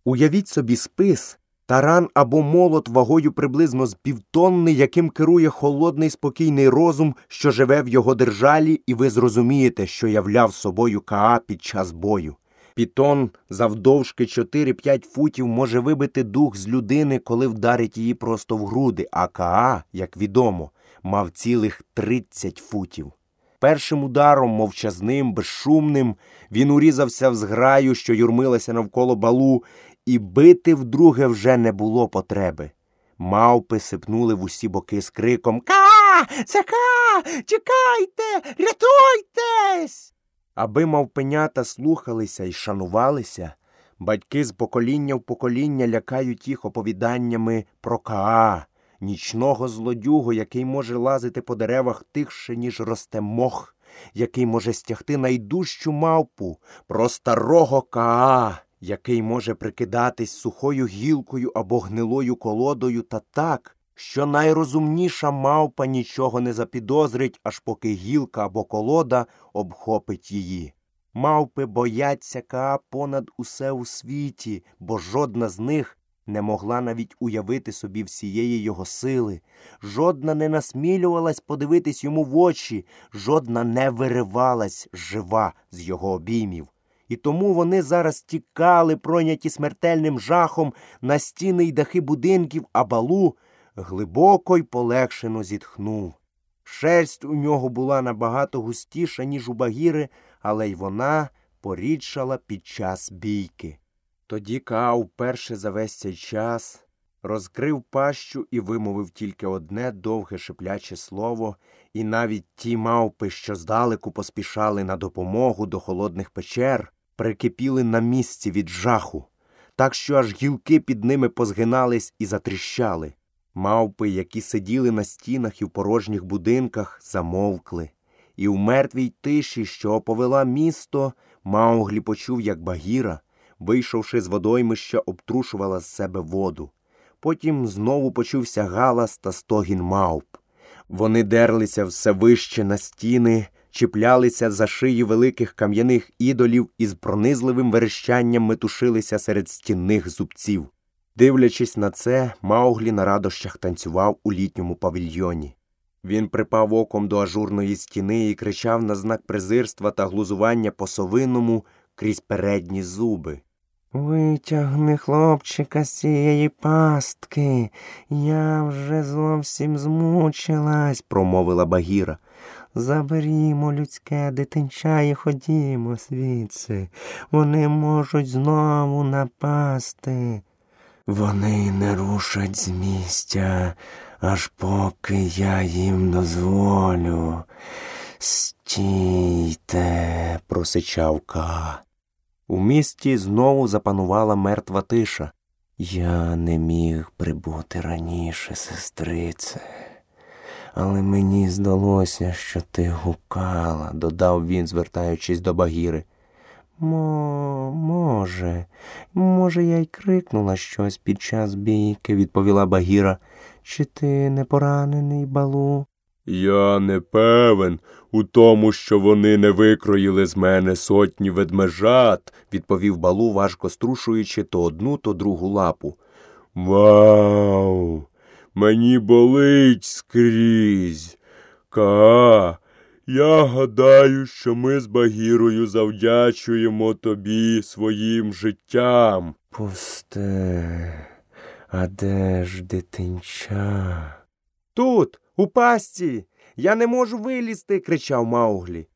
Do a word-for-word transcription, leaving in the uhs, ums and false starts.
Уявіть собі спис, таран або молот вагою приблизно з півтонни, яким керує холодний спокійний розум, що живе в його державі, і ви зрозумієте, що являв собою Каа під час бою. Пітон завдовжки чотири-п'ять футів може вибити дух з людини, коли вдарить її просто в груди, а Каа, як відомо, мав цілих тридцять футів. Першим ударом, мовчазним, безшумним, він урізався в зграю, що юрмилася навколо Балу, і бити вдруге вже не було потреби. Мавпи сипнули в усі боки з криком «Каа! Це Каа! Чекайте! Рятуйтесь!» Аби мавпенята слухалися і шанувалися, батьки з покоління в покоління лякають їх оповіданнями про Каа, нічного злодюгу, який може лазити по деревах тихше, ніж росте мох, який може стягти найдужчу мавпу, про старого Каа, який може прикидатись сухою гілкою або гнилою колодою та так, що найрозумніша мавпа нічого не запідозрить, аж поки гілка або колода обхопить її. Мавпи бояться Каа понад усе у світі, бо жодна з них не могла навіть уявити собі всієї його сили. Жодна не насмілювалась подивитись йому в очі, жодна не виривалась жива з його обіймів. І тому вони зараз тікали, пройняті смертельним жахом, на стіни й дахи будинків, а Балу глибоко й полегшено зітхнув. Шерсть у нього була набагато густіша, ніж у Багіри, але й вона порідшала під час бійки. Тоді Каа вперше за весь цей час розкрив пащу і вимовив тільки одне довге шипляче слово, і навіть ті мавпи, що здалеку поспішали на допомогу до холодних печер, прикипіли на місці від жаху, так що аж гілки під ними позгинались і затріщали. Мавпи, які сиділи на стінах і в порожніх будинках, замовкли. І в мертвій тиші, що оповела місто, Мауглі почув, як Багіра, вийшовши з водоймища, обтрушувала з себе воду. Потім знову почувся галас та стогін мавп. Вони дерлися все вище на стіни, чіплялися за шиї великих кам'яних ідолів і з пронизливим верещанням метушилися серед стінних зубців. Дивлячись на це, Мауглі на радощах танцював у літньому павільйоні. Він припав оком до ажурної стіни і кричав на знак презирства та глузування по-совиному крізь передні зуби. «Витягни хлопчика з цієї пастки, я вже зовсім змучилась», – промовила Багіра. «Заберімо людське дитинча і ходімо звідси, вони можуть знову напасти». «Вони не рушать з місця, аж поки я їм дозволю. Стійте», – просичав Каа. У місті знову запанувала мертва тиша. «Я не міг прибути раніше, сестрице, але мені здалося, що ти гукала», – додав він, звертаючись до Багіри. «Мо, може, може, я й крикнула щось під час бійки», – відповіла Багіра. «Чи ти не поранений, Балу?» «Я не певен у тому, що вони не викроїли з мене сотні ведмежат», – відповів Балу, важко струшуючи то одну, то другу лапу. «Вау! Мені болить скрізь. Каа, я гадаю, що ми з Багірою завдячуємо тобі своїм життям». «Пусте, а де ж дитинча?» «Тут, у пастці! Я не можу вилізти!» – кричав Мауглі.